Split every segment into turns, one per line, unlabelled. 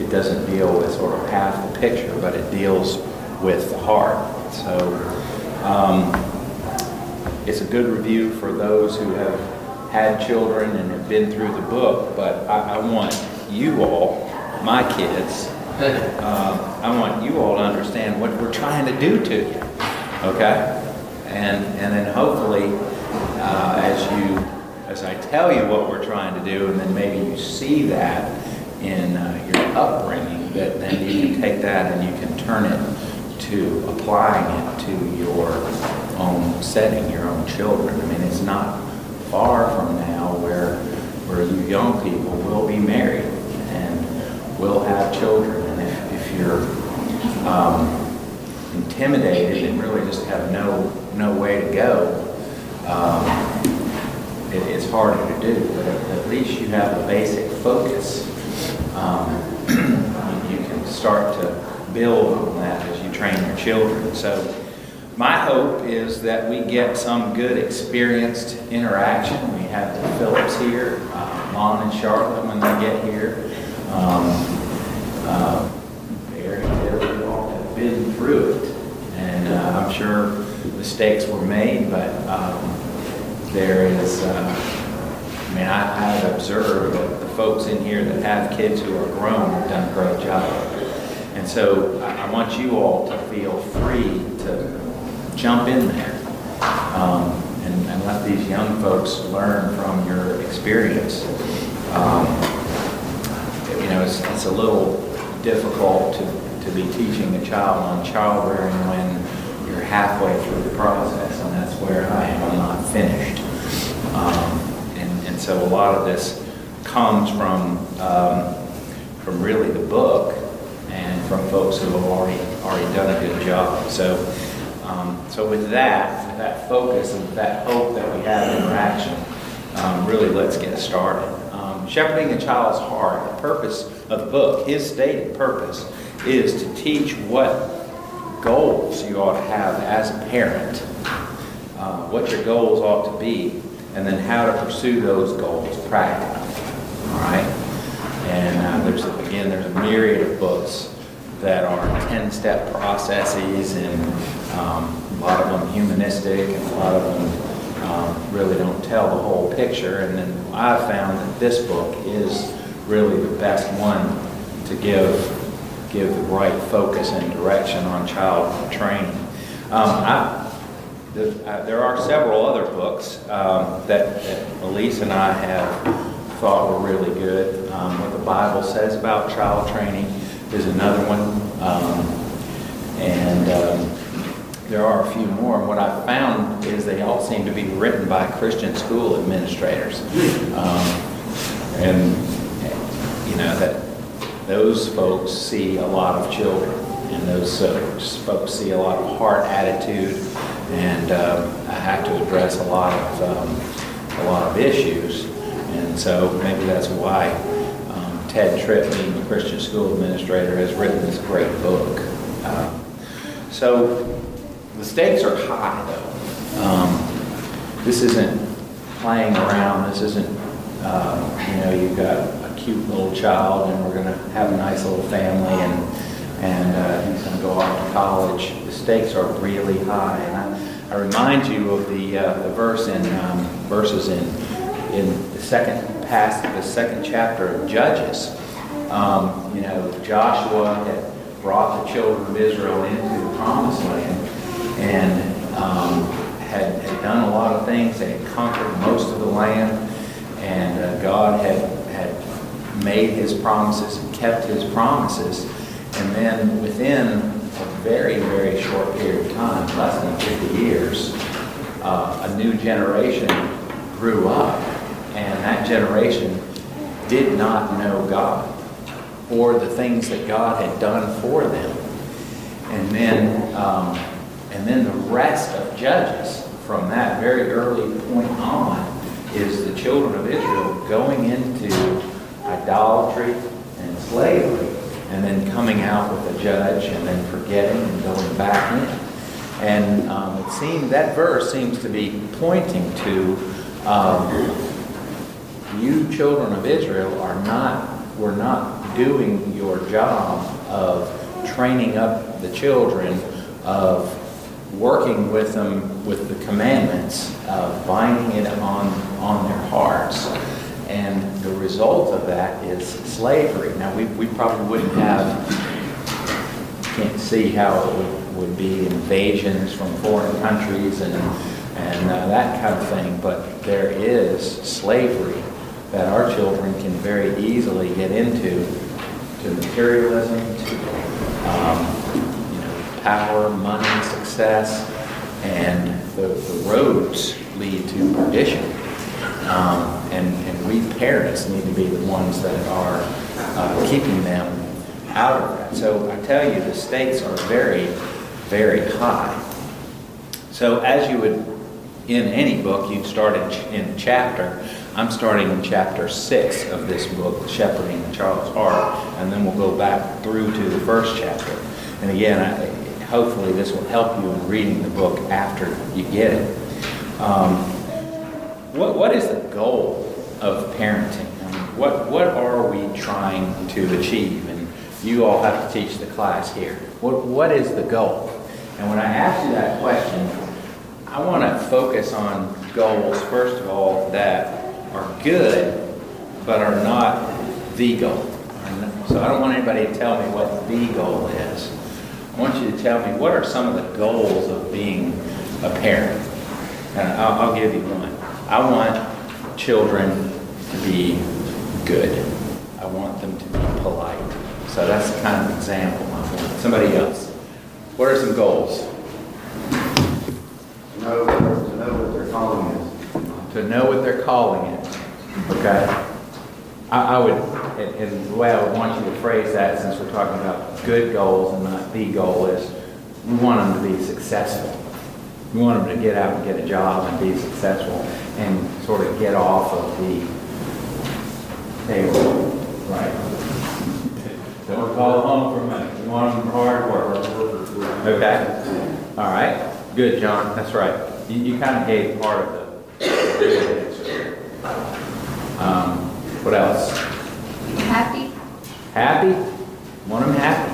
it doesn't deal with sort of half the picture, but it deals with the heart. So it's a good review for those who have had children and have been through the book, but I want you all, my kids, I want you all to understand what we're trying to do to you, okay? And then hopefully, as I tell you what we're trying to do, and then maybe you see that in your upbringing, that then you can take that and you can turn it to applying it to your own setting, your own children. I mean, it's not far from now where you young people will be married and will have children. And if you're intimidated and really just have no way to go, it's harder to do. But at least you have a basic focus. You can start to build on that as you train your children. So my hope is that we get some good experienced interaction. We have the Phillips here, Lon and Charlotte when they get here. Barry and Billy all have been through it. And I'm sure mistakes were made, but there is, I've observed that the folks in here that have kids who are grown have done a great job. And so I want you all to feel free to jump in there and let these young folks learn from your experience. It's a little difficult to be teaching a child on child rearing when you're halfway through the process, and that's where I am. I'm not finished. And so a lot of this comes from really the book and from folks who have already done a good job. So with that focus and that hope that we have interaction, really let's get started. Shepherding a child's heart, the purpose of the book, his stated purpose, is to teach what goals you ought to have as a parent, what your goals ought to be, and then how to pursue those goals practically. All right? And there's a myriad of books that are 10-step processes, and a lot of them humanistic, and a lot of them really don't tell the whole picture. And then I've found that this book is really the best one to give the right focus and direction on child training. There are several other books that Elise and I have thought were really good. What the Bible says about child training is another one. There are a few more. And what I've found is they all seem to be written by Christian school administrators. That those folks see a lot of children, and those folks see a lot of heart attitude, and I have to address a lot of issues. And so maybe that's why Ted Tripp, being a Christian school administrator, has written this great book. So the stakes are high, though. This isn't playing around. This isn't, you've got a cute little child and we're going to have a nice little family and he's going to go off to college. The stakes are really high. And I remind you of the verses in the second chapter of Judges. Joshua had brought the children of Israel into the Promised Land and had done a lot of things. They had conquered most of the land, and God had made his promises and kept his promises. And then within a very, very short period of time, less than 50 years, a new generation grew up, and that generation did not know God or the things that God had done for them. And then the rest of Judges, from that very early point on, is the children of Israel going into idolatry and slavery, and then coming out with a judge, and then forgetting and going back in. And that verse seems to be pointing to you children of Israel were not doing your job of training up the children, of working with them with the commandments, of binding it on their hearts. And the result of that is slavery. Now, we probably wouldn't have, can't see how it would be invasions from foreign countries and that kind of thing, but there is slavery that our children can very easily get into, to materialism, to power, money, success, and the roads lead to perdition. And we parents need to be the ones that are keeping them out of that. So I tell you, the stakes are very, very high. So as you would, in any book, you'd start in a chapter. I'm starting in chapter 6 of this book, Shepherding the Child's Heart, and then we'll go back through to the first chapter. And again, hopefully this will help you in reading the book after you get it. What is the goal of parenting? I mean, what are we trying to achieve? And you all have to teach the class here. What is the goal? And when I ask you that question, I want to focus on goals, first of all, that are good, but are not the goal. So I don't want anybody to tell me what the goal is. I want you to tell me, what are some of the goals of being a parent? And I'll give you one. I want children to be good. I want them to be polite. So that's the kind of example I want. Somebody else. What are some goals?
To know what their calling is.
To know what their calling is. Okay? I would, and the way I would want you to phrase that, since we're talking about good goals and not the goal, is we want them to be successful. We want them to get out and get a job and be successful and sort of get off of the table. Right? Don't call home for money. We want them for hard work. Okay? All right. Good, John. That's right. You kind of gave part of the answer. What else?
Happy.
Happy? Want them happy.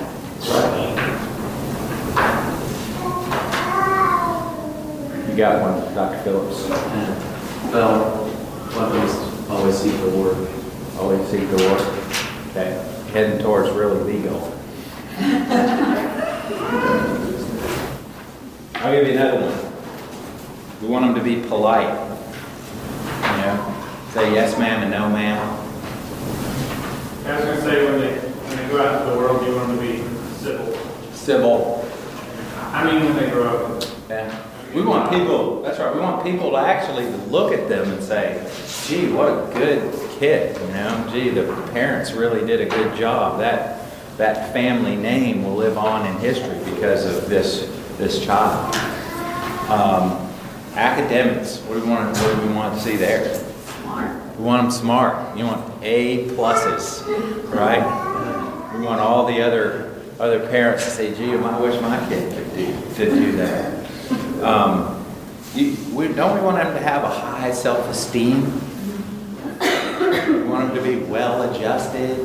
You got one, Dr. Phillips.
Well, always seek the Lord.
Always seek the Lord. Okay. Heading towards really the goal. I'll give you another one. We want them to be polite. You know, say yes ma'am and no ma'am.
I was going to say, when they go out into the world, you want them to be civil.
Civil.
I mean, when they grow up.
Yeah. We want people, that's right, we want people to actually look at them and say, gee, what a good kid, you know? Gee, the parents really did a good job. That family name will live on in history because of this child. Academics, what do we want to see there?
Smart.
We want them smart. You want A pluses, right? We want all the other parents to say, gee, I wish my kid could do that. Don't we want them to have a high self-esteem? We want them to be well-adjusted.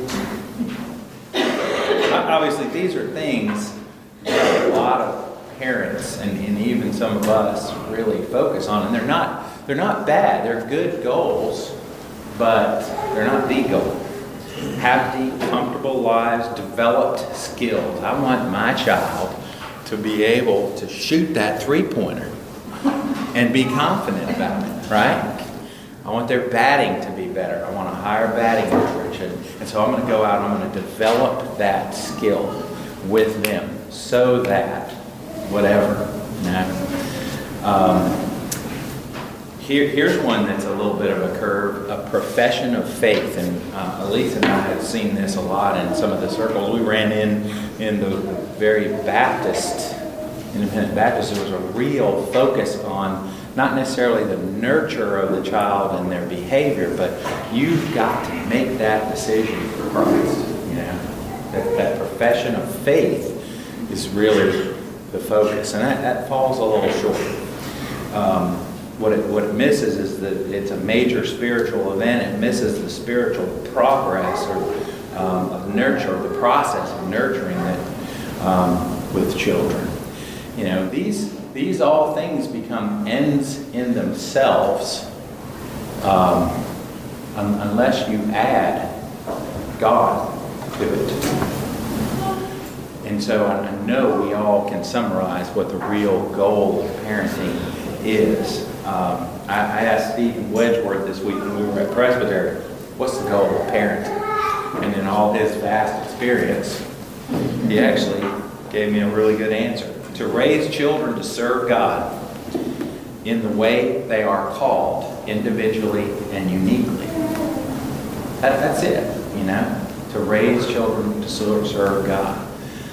Obviously, these are things that a lot of parents and even some of us really focus on, and they're not bad. They're good goals, but they're not the goal. Happy, comfortable lives, developed skills. I want my child to be able to shoot that three-pointer and be confident about it, right? I want their batting to be better. I want a higher batting average. And so I'm going to go out and I'm going to develop that skill with them so that whatever. Here's one that's a little bit of a curve, a profession of faith. And Elise and I have seen this a lot in some of the circles. We ran in the very Baptist, independent Baptist. There was a real focus on not necessarily the nurture of the child and their behavior, but you've got to make that decision for Christ. You know, that profession of faith is really the focus, and that falls a little short. What it misses is that it's a major spiritual event. It misses the spiritual progress or of nurture, the process of nurturing it with children. You know, these all things become ends in themselves unless you add God to it. And so I know we all can summarize what the real goal of parenting is. I asked Stephen Wedgeworth this week when we were at Presbytery, what's the goal of parenting? And in all his vast experience, he actually gave me a really good answer. To raise children to serve God in the way they are called, individually and uniquely. That's it, you know, to raise children to serve God.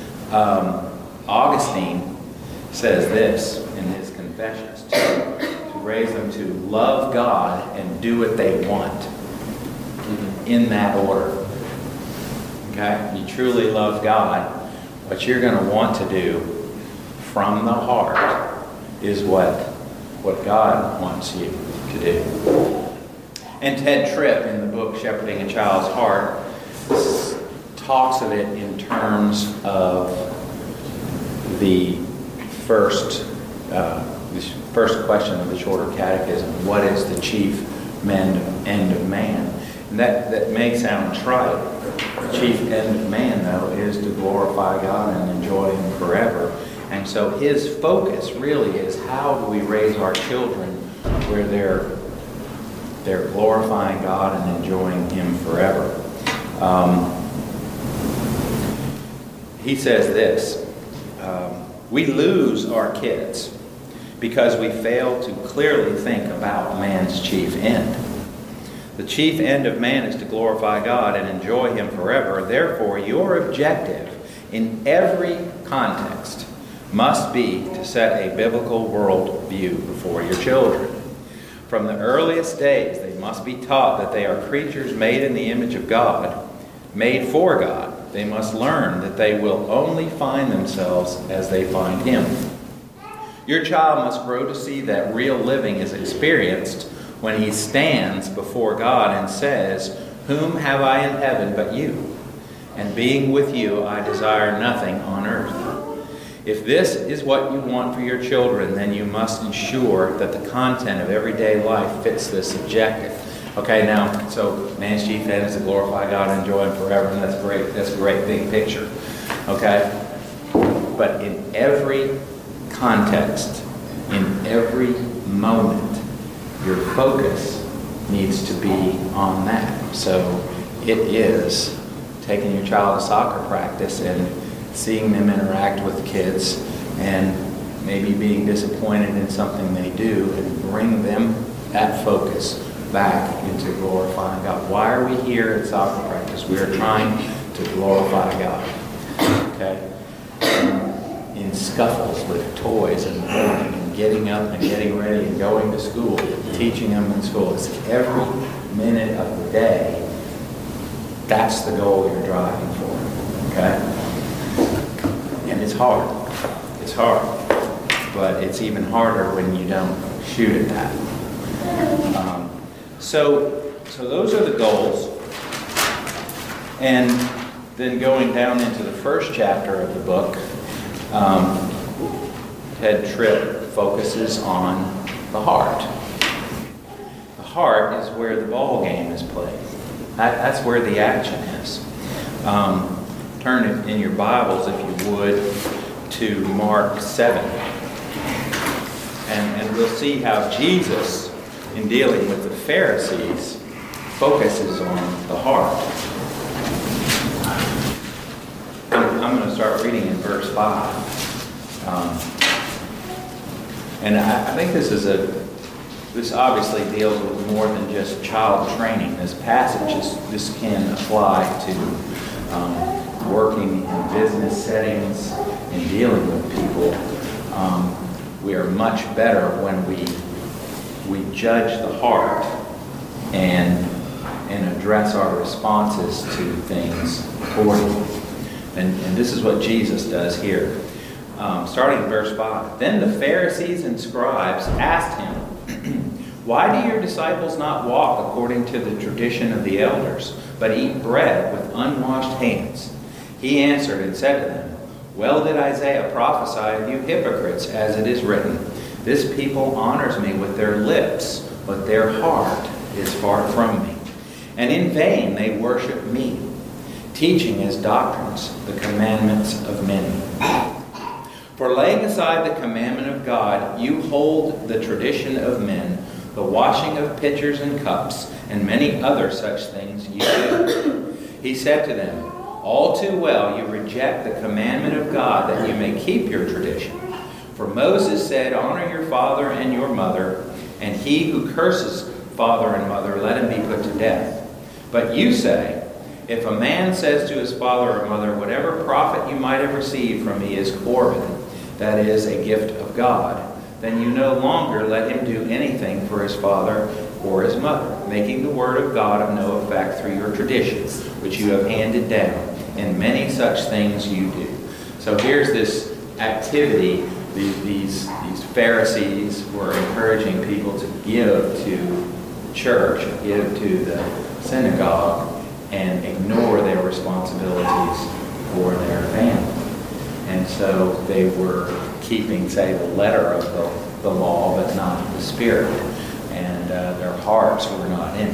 Augustine says this in his Confessions, to raise them to love God and do what they want in that order. Okay? You truly love God, what you're going to want to do from the heart is what God wants you to do. And Ted Tripp, in the book Shepherding a Child's Heart, talks of it in terms of the first question of the Shorter Catechism: what is the chief end of man? And that may sound trite. The chief end of man, though, is to glorify God and enjoy Him forever. And so his focus really is, how do we raise our children where they're glorifying God and enjoying Him forever? He says this, we lose our kids because we fail to clearly think about man's chief end. The chief end of man is to glorify God and enjoy Him forever. Therefore, your objective in every context must be to set a biblical world view before your children. From the earliest days, they must be taught that they are creatures made in the image of God, made for God. They must learn that they will only find themselves as they find Him. Your child must grow to see that real living is experienced when he stands before God and says, "Whom have I in heaven but you? And being with you, I desire nothing on earth." If this is what you want for your children, then you must ensure that the content of everyday life fits this objective. Okay, now, so man's chief end is to glorify God and enjoy Him forever, and that's great. That's a great big picture. Okay? But in every context, in every moment, your focus needs to be on that. So it is taking your child to soccer practice and seeing them interact with kids and maybe being disappointed in something they do, and bring them that focus back into glorifying God. Why are we here at soccer practice? We are trying to glorify God. Okay? And in scuffles with toys in the morning, and getting up and getting ready and going to school, teaching them in school. It's every minute of the day. That's the goal you're driving for. Okay? And it's hard. It's hard. But it's even harder when you don't shoot at that. So those are the goals. And then going down into the first chapter of the book, Ted Tripp focuses on the heart. The heart is where the ball game is played. That's where the action is. Turn in your Bibles, if you would, to Mark 7. And we'll see how Jesus, in dealing with the Pharisees, focuses on the heart. I'm going to start reading in verse 5. And I think this obviously deals with more than just child training. This passage, this can apply to working in business settings and dealing with people. We are much better when we judge the heart and address our responses to things accordingly. And this is what Jesus does here. Starting in verse 5. Then the Pharisees and scribes asked him, Why do your disciples not walk according to the tradition of the elders, but eat bread with unwashed hands? He answered and said to them, Well did Isaiah prophesy of you hypocrites, as it is written, This people honors me with their lips, but their heart is far from me. And in vain they worship me, teaching as doctrines the commandments of men. For laying aside the commandment of God, you hold the tradition of men, the washing of pitchers and cups, and many other such things you do. He said to them, All too well you reject the commandment of God that you may keep your tradition. For Moses said, Honor your father and your mother, and he who curses father and mother, let him be put to death. But you say, If a man says to his father or mother, Whatever profit you might have received from me is Corban, that is, a gift of God, then you no longer let him do anything for his father or his mother, making the word of God of no effect through your traditions, which you have handed down, and many such things you do. So here's this activity. These Pharisees were encouraging people to give to church, give to the synagogue, and ignore their responsibilities for their family. And so they were keeping, say, the letter of the law, but not the spirit. And their hearts were not in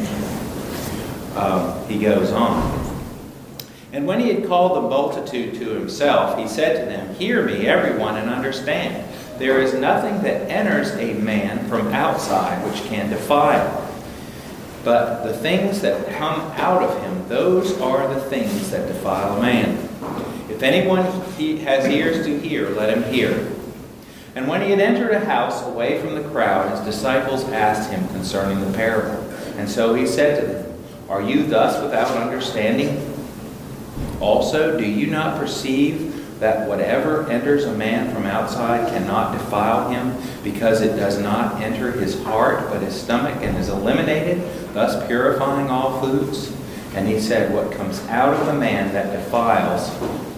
it. He goes on. And when he had called the multitude to himself, he said to them, Hear me, everyone, and understand. There is nothing that enters a man from outside which can defile. But the things that come out of him, those are the things that defile a man. If anyone has ears to hear, let him hear. And when he had entered a house away from the crowd, his disciples asked him concerning the parable. And so he said to them, Are you thus without understanding? Also, do you not perceive that whatever enters a man from outside cannot defile him, because it does not enter his heart, but his stomach, and is eliminated, thus purifying all foods? And he said, What comes out of the man that defiles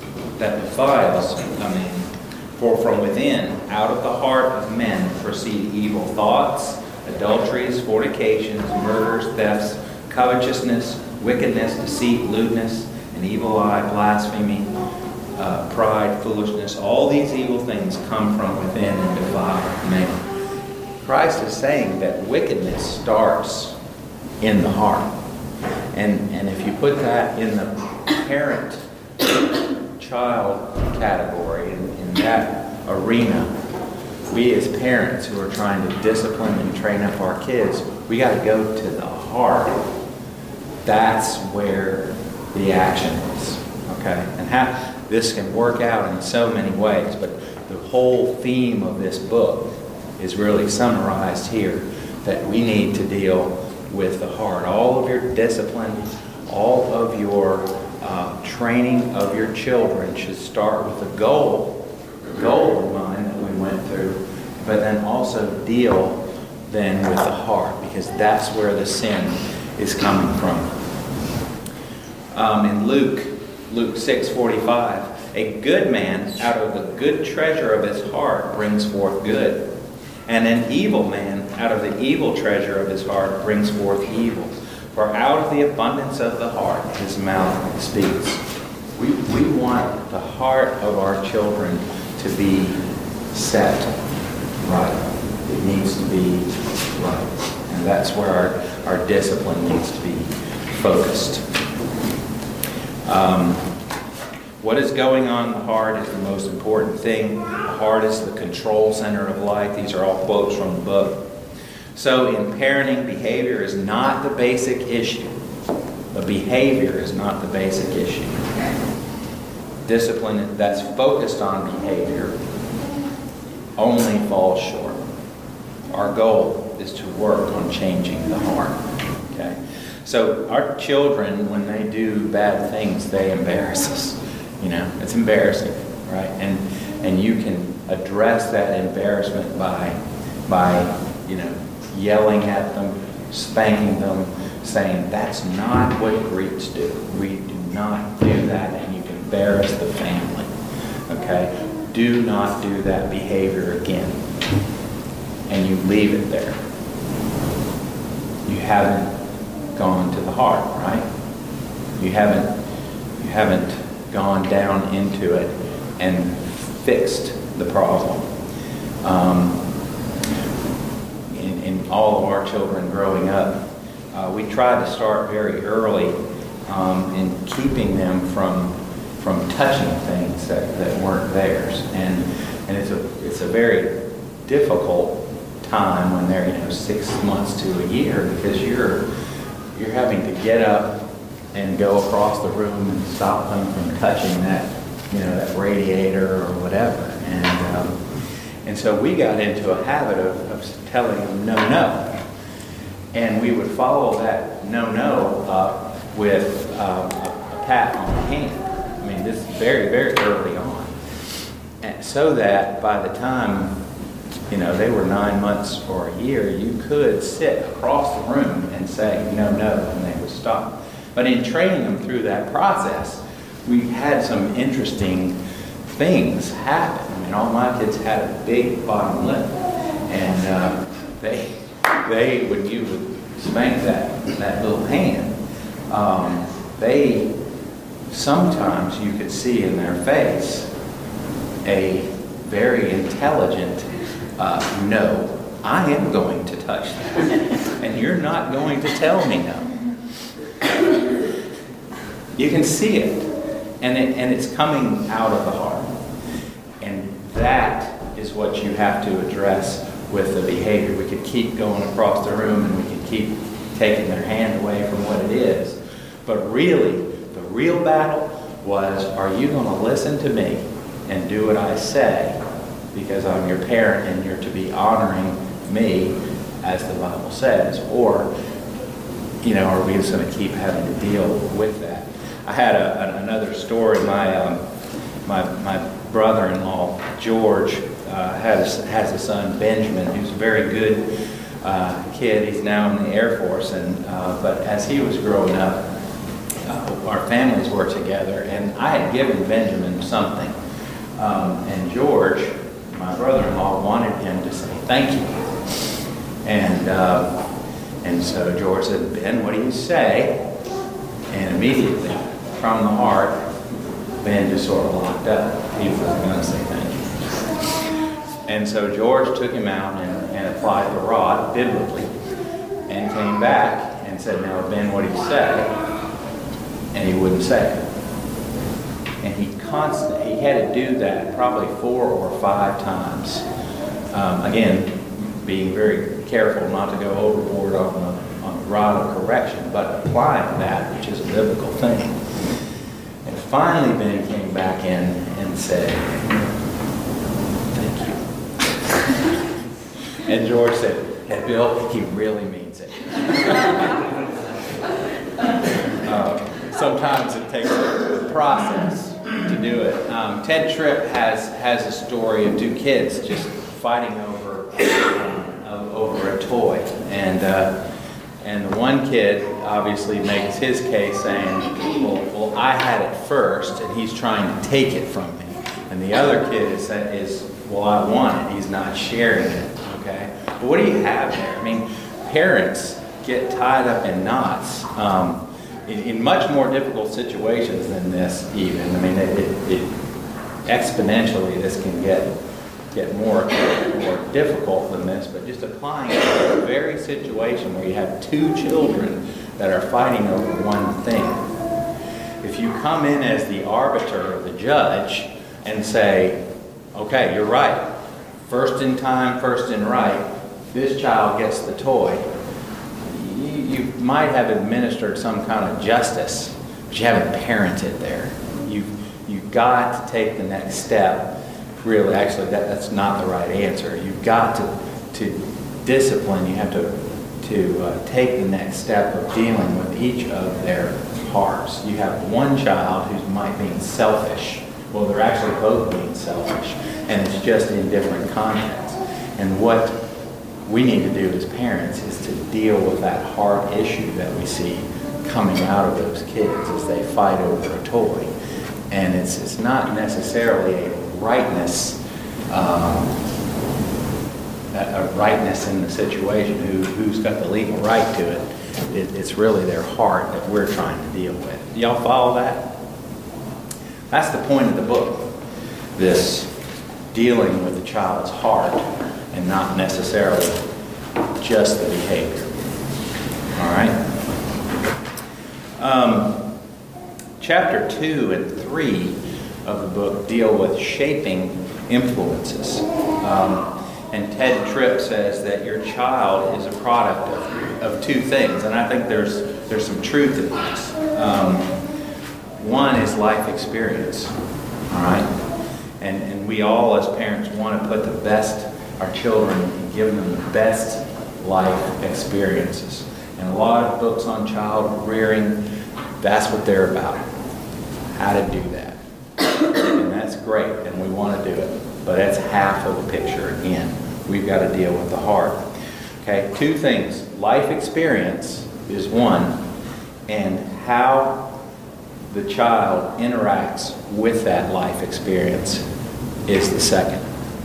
a man. For from within, out of the heart of men, proceed evil thoughts, adulteries, fornications, murders, thefts, covetousness, wickedness, deceit, lewdness, an evil eye, blasphemy, pride, foolishness. All these evil things come from within and defile man. Christ is saying that wickedness starts in the heart. And if you put that in the parent-child category, in that arena, we as parents who are trying to discipline and train up our kids, we got to go to the heart. That's where the action is. Okay? And how this can work out in so many ways, but the whole theme of this book is really summarized here, that we need to deal with the heart. All of your discipline, all of your training of your children should start with a goal in mind that we went through, but then also deal then with the heart, because that's where the sin is coming from. In Luke 6:45, a good man out of the good treasure of his heart brings forth good, and an evil man out of the evil treasure of his heart brings forth evil. For out of the abundance of the heart his mouth speaks. We want the heart of our children to be set right. It needs to be right. And that's where our discipline needs to be focused. What is going on in the heart is the most important thing. The heart is the control center of life. These are all quotes from the book. So in parenting, behavior is not the basic issue. The behavior is not the basic issue. Discipline that's focused on behavior only falls short. Our goal is to work on changing the heart. Okay? So our children, when they do bad things, they embarrass us. You know, it's embarrassing, right? And you can address that embarrassment by yelling at them, spanking them, saying that's not what Greeks do. We do not do that, and you can embarrass the family. Okay? Do not do that behavior again. And you leave it there. you haven't gone to the heart, right? You haven't gone down into it and fixed the problem. In all of our children growing up, we tried to start very early in keeping them from touching things that weren't theirs, and it's a very difficult time when they're 6 months to a year, because you're having to get up and go across the room and stop them from touching that that radiator or whatever, and so we got into a habit of telling them no, and we would follow that no up with a pat on the hand. I mean, this is very, very early on, and so that by the time they were 9 months or a year, you could sit across the room and say no, and they would stop. But in training them through that process, we had some interesting things happen. I mean, all my kids had a big bottom lip, and they when you would spank that little hand, they sometimes you could see in their face a very intelligent no, I am going to touch that, and you're not going to tell me no. You can see it, and it's coming out of the heart, and that is what you have to address with the behavior. We could keep going across the room, and we could keep taking their hand away from what it is, but really, the real battle was: are you going to listen to me and do what I say, because I'm your parent and you're to be honoring me as the Bible says, or are we just going to keep having to deal with that? I had another story. My brother-in-law George has a son, Benjamin, who's a very good kid. He's now in the Air Force, but as he was growing up, our families were together, and I had given Benjamin something, and George, my brother-in-law, wanted him to say thank you, and so George said, Ben, what do you say? And immediately, from the heart, Ben just sort of locked up. He wasn't going to say thank you. And so George took him out and applied the rod biblically, and came back and said, now, Ben, what do you say? And he wouldn't say it. And he had to do that probably 4 or 5 times. Again, being very careful not to go overboard on the rod of correction, but applying that, which is a biblical thing. And finally, Ben came back in and said, thank you. And George said, hey, Bill, he really means it. Sometimes it takes a process to do it. Ted Tripp has a story of 2 kids just fighting over a toy, and the one kid obviously makes his case saying, well, I had it first, and he's trying to take it from me, and the other kid is well, I want it. He's not sharing it. Okay, but what do you have there? I mean, parents get tied up in knots. In much more difficult situations than this, even. I mean, it exponentially, this can get more difficult than this, but just applying it to a very situation where you have 2 children that are fighting over one thing. If you come in as the arbiter or the judge and say, okay, you're right, first in time, first in right, this child gets the toy, you might have administered some kind of justice, but you haven't parented there. You've got to take the next step. Really, actually, that's not the right answer. You've got to discipline. You have to take the next step of dealing with each of their hearts. You have one child who's might being selfish. Well, they're actually both being selfish, and it's just in different contexts. And what we need to do as parents is to deal with that heart issue that we see coming out of those kids as they fight over a toy. And it's not necessarily a rightness a rightness in the situation, who's got the legal right to it. It's really their heart that we're trying to deal with. Do y'all follow that? That's the point of the book. This dealing with the child's heart and not necessarily just the behavior. All right? Chapter 2 and 3 of the book deal with shaping influences. And Ted Tripp says that your child is a product of two things, and I think there's some truth in this. One is life experience, all right? And we all as parents want to put the best, our children, and give them the best life experiences. And a lot of books on child rearing, that's what they're about, how to do that. And that's great, and we want to do it. But that's half of the picture again. We've got to deal with the heart. Okay, two things. Life experience is one, and how the child interacts with that life experience is the second.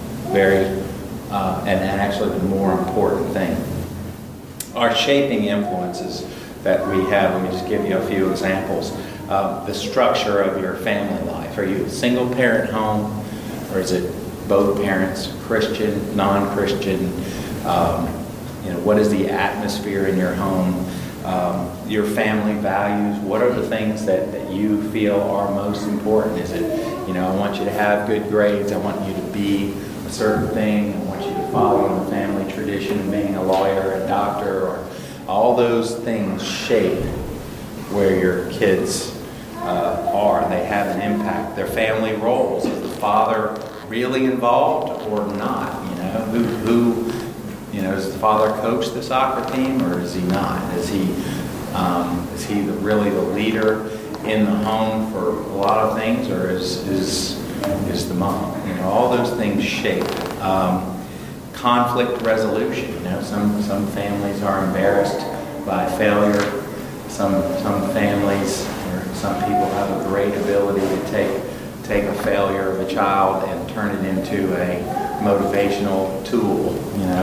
And actually the more important thing. Our shaping influences that we have, let me just give you a few examples. The structure of your family life. Are you a single parent home, or is it both parents, Christian, non-Christian? What is the atmosphere in your home? Your family values. What are the things that you feel are most important? Is it, I want you to have good grades. I want you to be a certain thing. I want you to follow the family tradition of being a lawyer, a doctor, or all those things shape where your kids are. They have an impact. Their family roles. Is the father really involved or not? Does the father coach the soccer team or is he not? Is he really the leader in the home for a lot of things, or is the mom? All those things shape. Conflict resolution. Some families are embarrassed by failure. Some families, or some people have a great ability to take a failure of a child and turn it into a motivational tool.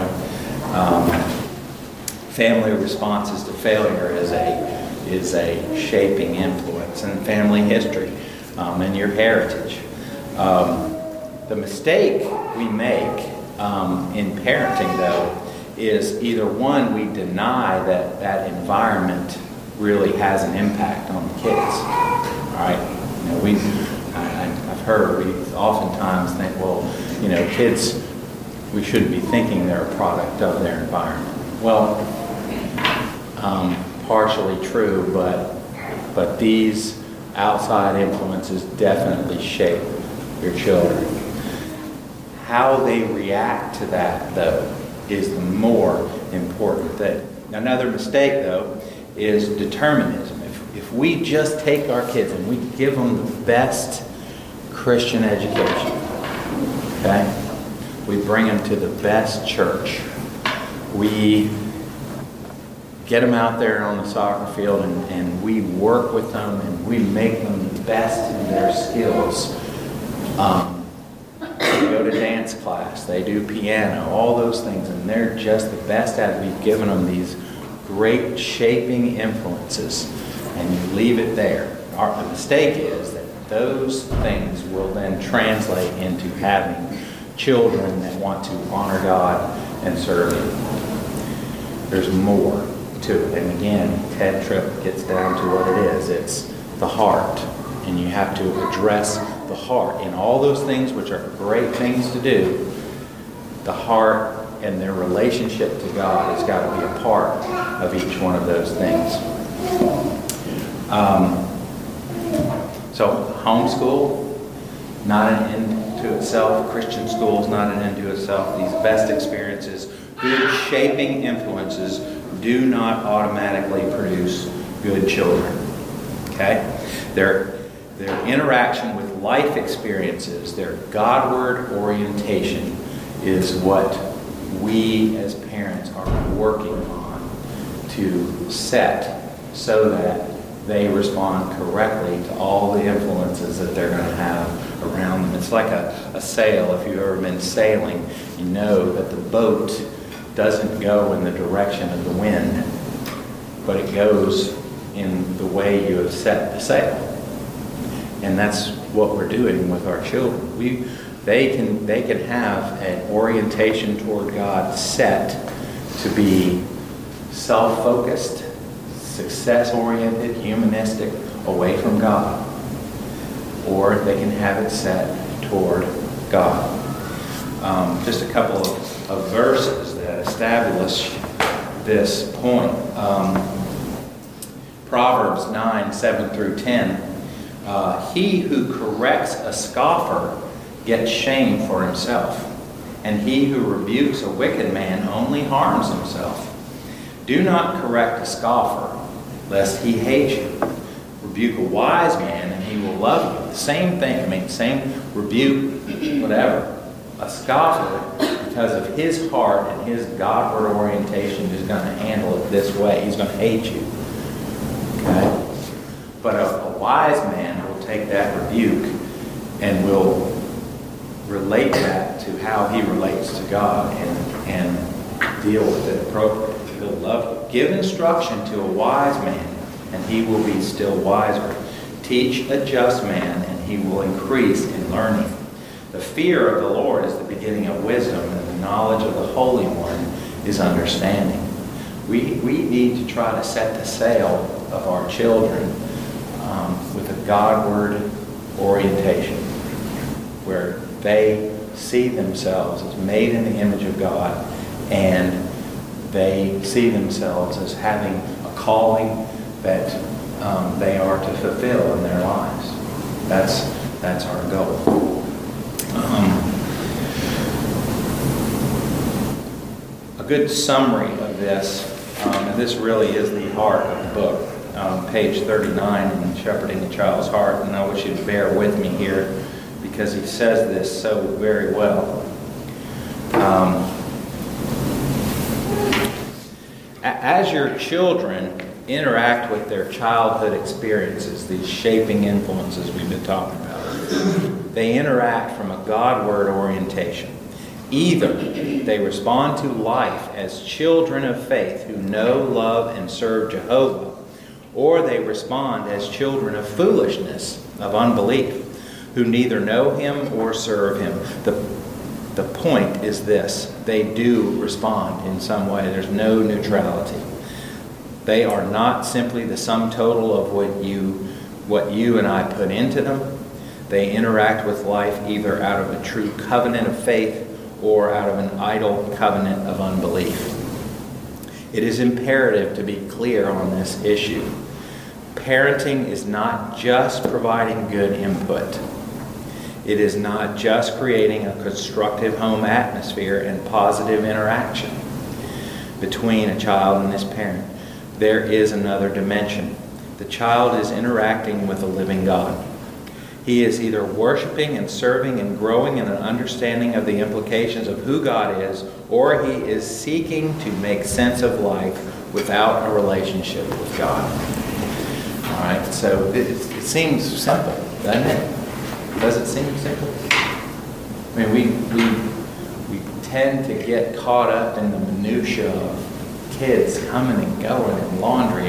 Family responses to failure is a shaping influence, and family history and your heritage. The mistake we make in parenting, though, is either one, we deny that environment really has an impact on the kids. All right, I've heard we oftentimes think, well, kids, we shouldn't be thinking they're a product of their environment. Well, partially true, but these outside influences definitely shape your children. How they react to that, though, is the more important thing. Another mistake, though, is determinism. If we just take our kids and we give them the best Christian education, okay? We bring them to the best church. We get them out there on the soccer field and we work with them and we make them the best in their skills. They go to dance class, they do piano, all those things, and they're just the best at it. We've given them these great shaping influences, and you leave it there. The mistake is that those things will then translate into having children that want to honor God and serve Him. There's more to it. And again, Ted Tripp gets down to what it is. It's the heart. And you have to address the heart. In all those things, which are great things to do, the heart and their relationship to God has got to be a part of each one of those things. So homeschool, not an end to itself. Christian school is not an end to itself. These best experiences, good shaping influences, do not automatically produce good children. Okay? Their interaction with life experiences, their Godward orientation, is what we as parents are working on to set so that they respond correctly to all the influences that they're going to have around them. It's like a sail. If you've ever been sailing, you know that the boat doesn't go in the direction of the wind, but it goes in the way you have set the sail. And that's what we're doing with our children. They can have an orientation toward God set to be self-focused, success-oriented, humanistic, away from God. Or they can have it set toward God. Just a couple of verses that establish this point. Proverbs 9, 7-10. He who corrects a scoffer gets shame for himself, and he who rebukes a wicked man only harms himself. Do not correct a scoffer, lest he hate you. Rebuke a wise man, and he will love you. Same thing, same rebuke, whatever. A scoffer, because of his heart and his Godward orientation, is going to handle it this way. He's going to hate you. Okay? But a wise man will take that rebuke and will relate that to how he relates to God and deal with it appropriately. He'll love you. Give instruction to a wise man, and he will be still wiser. Teach a just man, and he will increase in learning. The fear of the Lord is the beginning of wisdom, and the knowledge of the Holy One is understanding. We need to try to set the sail of our children with a Godward orientation, where they see themselves as made in the image of God, and they see themselves as having a calling that they are to fulfill in their lives. That's our goal. A good summary of this, and this really is the heart of the book, page 39 in Shepherding a Child's Heart, and I wish you'd bear with me here because he says this so very well. As your children interact with their childhood experiences, these shaping influences we've been talking about, they interact from a Godward orientation. Either they respond to life as children of faith who know, love, and serve Jehovah, or they respond as children of foolishness, of unbelief, who neither know Him or serve Him. The point is this: they do respond in some way. There's no neutrality. They are not simply the sum total of what you and I put into them. They interact with life either out of a true covenant of faith or out of an idle covenant of unbelief. It is imperative to be clear on this issue. Parenting is not just providing good input. It is not just creating a constructive home atmosphere and positive interaction between a child and his parent. There is another dimension. The child is interacting with a living God. He is either worshiping and serving and growing in an understanding of the implications of who God is, or he is seeking to make sense of life without a relationship with God. All right, so it seems simple, doesn't it? Does it seem simple? I mean, we tend to get caught up in the minutia of kids coming and going and laundry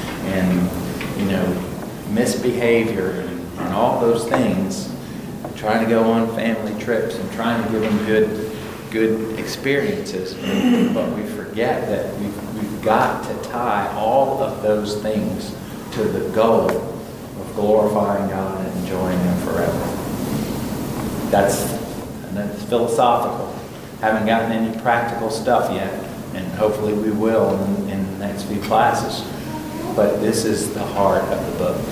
and you know, misbehavior and all those things, trying to go on family trips and trying to give them good experiences. But we forget that we've got to tie all of those things to the goal of glorifying God and enjoying Him forever. That's philosophical. Haven't gotten any practical stuff yet, and hopefully we will in the next few classes. But this is the heart of the book.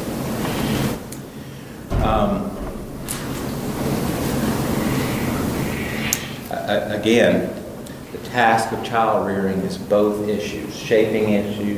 Again, the task of child rearing is both issues, shaping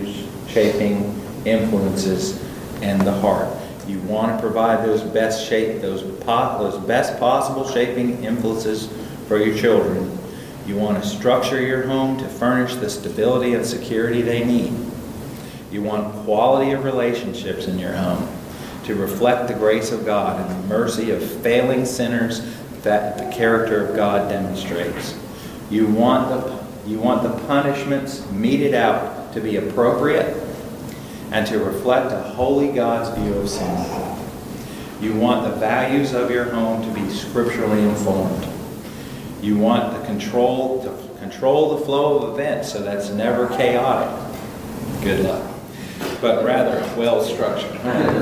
influences, and the heart. You want to provide those best possible shaping influences for your children. You want to structure your home to furnish the stability and security they need. You want quality of relationships in your home to reflect the grace of God and the mercy of failing sinners that the character of God demonstrates. You want the punishments meted out to be appropriate and to reflect a holy God's view of sin. You want the values of your home to be scripturally informed. You want to control the flow of events so that's never chaotic. Good luck. But rather well structured.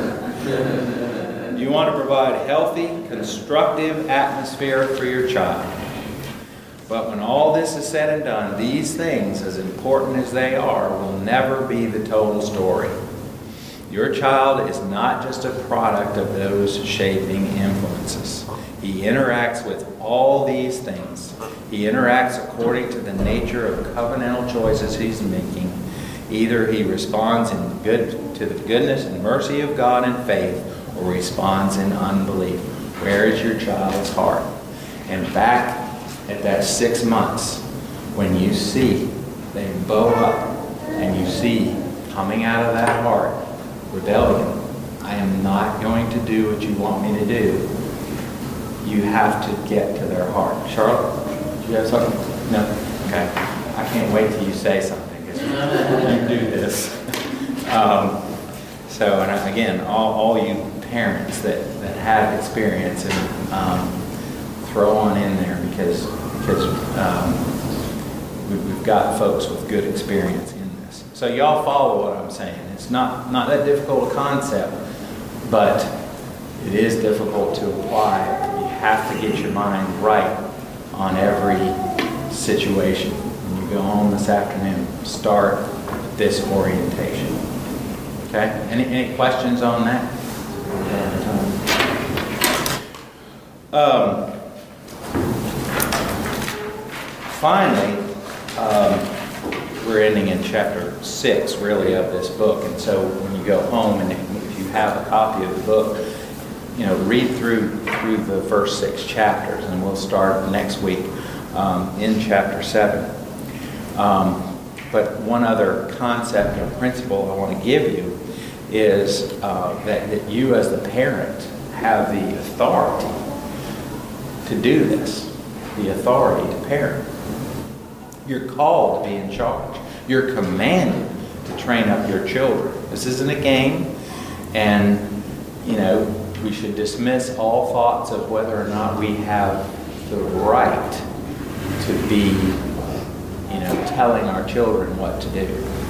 You want to provide a healthy, constructive atmosphere for your child. But when all this is said and done, these things, as important as they are, will never be the total story. Your child is not just a product of those shaping influences. He interacts with all these things. He interacts according to the nature of covenantal choices he's making. Either he responds to the goodness and mercy of God in faith, or responds in unbelief. Where is your child's heart? And back at that 6 months, when you see they bow up and you see coming out of that heart rebellion, I am not going to do what you want me to do. You have to get to their heart. Charlotte, do you have something? No? Okay. I can't wait till you say something, because you do this. So, and again, all you parents that have experience, and throw on in there, because we've got folks with good experience in this. So y'all follow what I'm saying. It's not that difficult a concept, but it is difficult to apply. You have to get your mind right on every situation. When you go home this afternoon, start this orientation. Okay? Any questions on that? Finally, we're ending in chapter 6, really, of this book. And so when you go home, and if you have a copy of the book, read through the first 6 chapters, and we'll start next week in chapter 7. But one other concept or principle I want to give you is that you as the parent have the authority to do this, the authority to parent. You're called to be in charge. You're commanded to train up your children. This isn't a game, and we should dismiss all thoughts of whether or not we have the right to be telling our children what to do.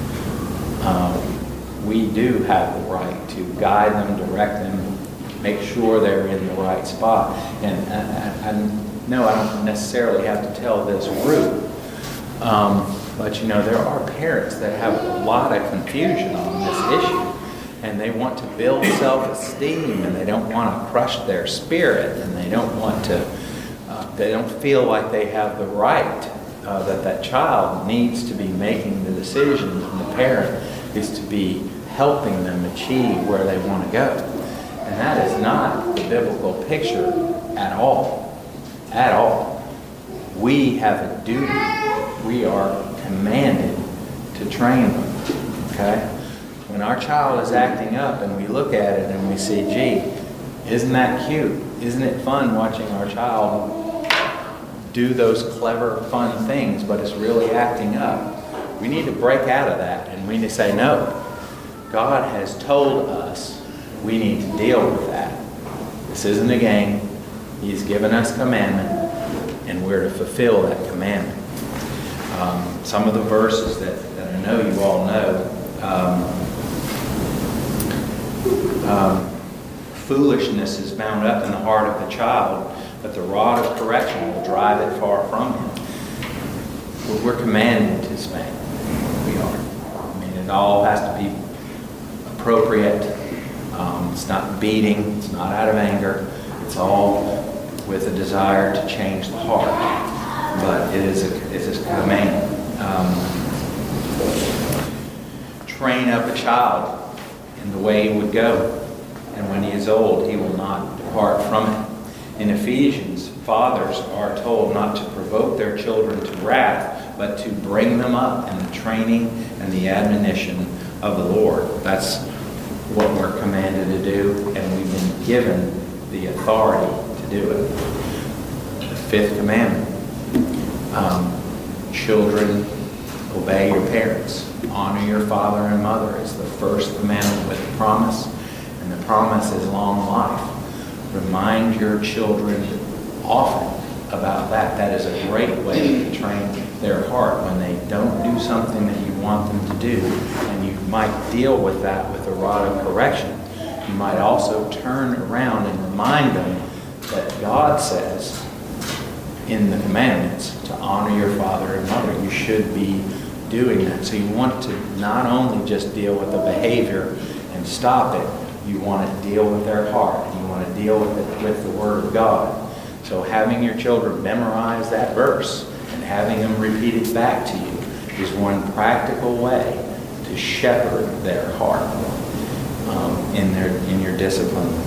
We do have the right to guide them, direct them, make sure they're in the right spot. And no, I don't necessarily have to tell this group, but there are parents that have a lot of confusion on this issue, and they want to build self-esteem, and they don't want to crush their spirit, and they don't want to, they don't feel like they have the right, that child needs to be making the decisions, and the parent is to be helping them achieve where they want to go. And that is not the biblical picture at all. At all. We have a duty. We are commanded to train them. Okay? When our child is acting up and we look at it and we see, gee, isn't that cute? Isn't it fun watching our child do those clever, fun things, but it's really acting up? We need to break out of that, and we need to say, no, God has told us we need to deal with that. This isn't a game. He's given us commandment, and we're to fulfill that commandment. Some of the verses that I know you all know, foolishness is bound up in the heart of the child, but the rod of correction will drive it far from him. We're commanded to spank. We are. It all has to be appropriate. It's not beating. It's not out of anger. It's all with a desire to change the heart. But it's a command. Train up a child in the way he would go, and when he is old, he will not depart from it. In Ephesians, fathers are told not to provoke their children to wrath, but to bring them up in the training and the admonition of the Lord. That's what we're commanded to do, and we've been given the authority to do it. The 5th commandment. children, obey your parents. Honor your father and mother is the first commandment with a promise, and the promise is long life. Remind your children often about that. That is a great way to train their heart when they don't do something that you want them to do. And you might deal with that with a rod of correction. You might also turn around and remind them that God says in the commandments to honor your father and mother. You should be doing that. So you want to not only just deal with the behavior and stop it, you want to deal with their heart. You want to deal with it with the Word of God. So having your children memorize that verse and having them repeat it back to you is one practical way to shepherd their heart in your discipline with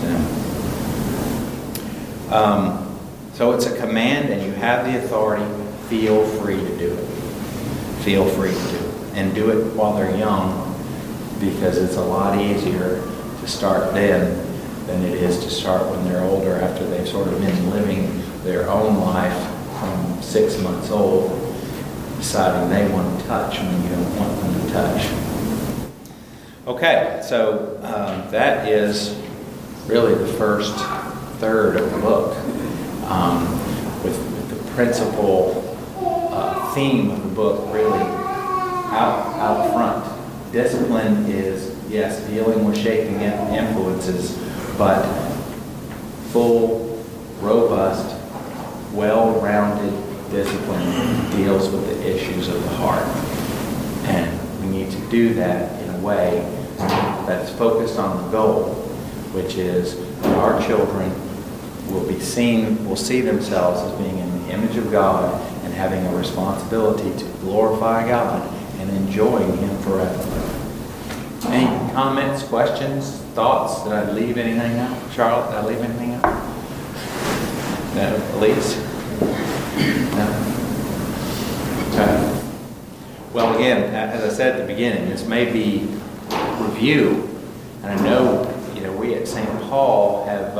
them. So it's a command, and you have the authority. Feel free to do it. Feel free to do it. And do it while they're young, because it's a lot easier to start then than it is to start when they're older, after they've sort of been living their own life from 6 months old, deciding they want to touch when you don't want them to touch. Okay, so that is really the first third of the book, with the principal theme of the book really out front. Discipline is, yes, dealing with shaping influences, but full, robust, well-rounded discipline deals with the issues of the heart. And we need to do that in a way that's focused on the goal, which is that our children will see themselves as being in the image of God and having a responsibility to glorify God and enjoying Him forever. Any comments, questions, thoughts? Did I leave anything out? Charlotte, did I leave anything out? No? Elise? No? Okay. Well, again, as I said at the beginning, this may be review, and I know, we at St. Paul have,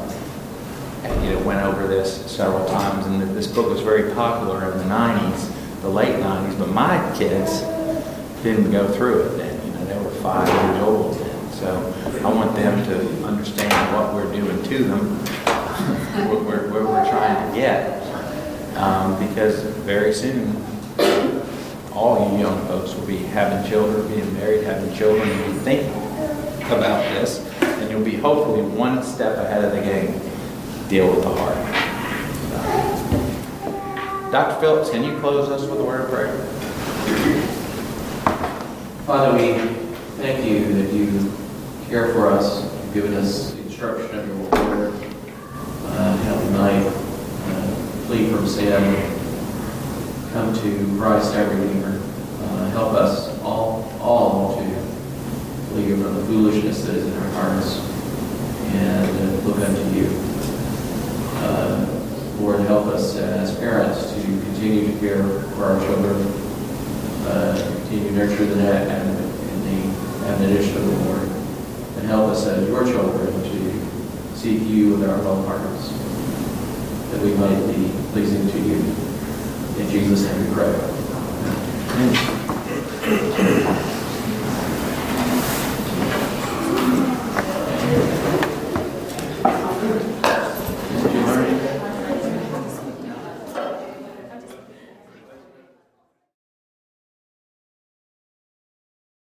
went over this several times, and this book was very popular in the 90s, the late 90s, but my kids didn't go through it then. They were 5 years old then. So I want them to understand what we're doing to them, where we're trying to get, because very soon all you young folks will be having children, being married, having children, and be thinking about this, and you'll be hopefully one step ahead of the game. Deal with the heart. Dr. Phillips, can you close us with a word of prayer?
Father, we thank you that you care for us. You've given us instruction of your word. How we might flee from sin, come to Christ our Redeemer. Help us all to flee from the foolishness that is in our hearts and look unto you. Lord, help us as parents to continue to care for our children, continue to nurture the admonition of the Lord, and help us as your children to seek you with our whole hearts, that we might be pleasing to you. In Jesus' name we pray. Amen.